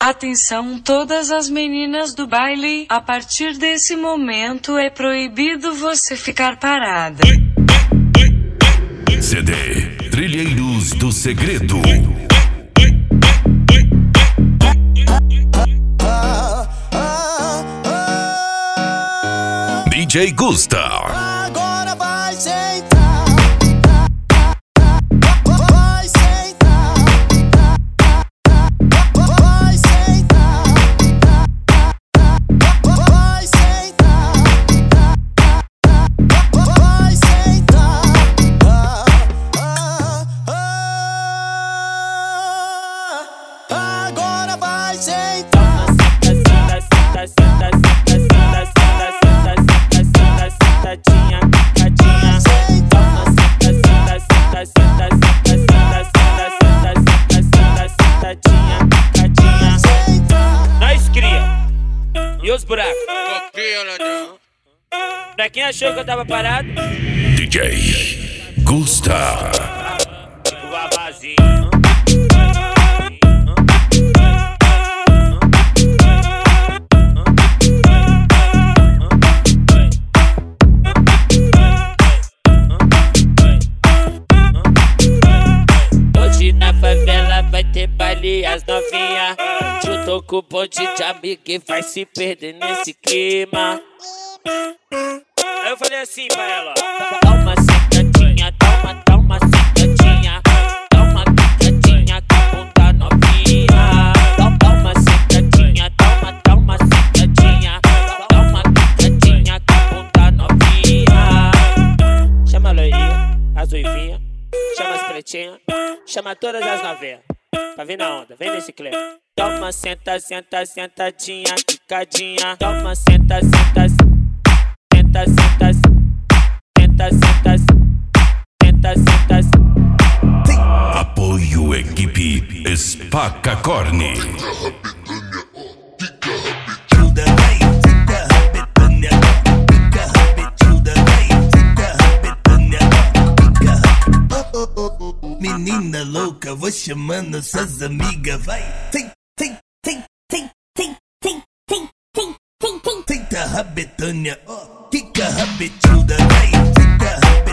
Atenção todas as meninas do baile, a partir desse momento é proibido você ficar parada. CD Trilheiros do Segredo. DJ Gusta. Agora vai sentar, vai sentar, vai sentar, vai sentar, vai sentar. Agora vai sentar. Nós cria. E os buracos? Pra quem achou que eu tava parado? DJ Gusta. O babazinho. Hoje na favela vai ter baile as novinha. Juntou com o bonde de amigo que vai se perder nesse clima. Aí eu falei assim pra ela: dá uma sentadinha, dá uma sentadinha, dá uma sentadinha com bunda novinha. Dá uma sentadinha, dá uma sentadinha, dá uma sentadinha com bunda novinha. Chama a loirinha, as ruivinhas, chama as pretinhas, chama todas as novinhas. Pra vir na onda, vem nesse clima. Dá uma sentadinha, quicadinha. Dá uma senta, Apoio equipe Spaca Corne. Menina louca, vou chamando suas amigas, vai. Tenta rabetânia, quica rabetuda, vai.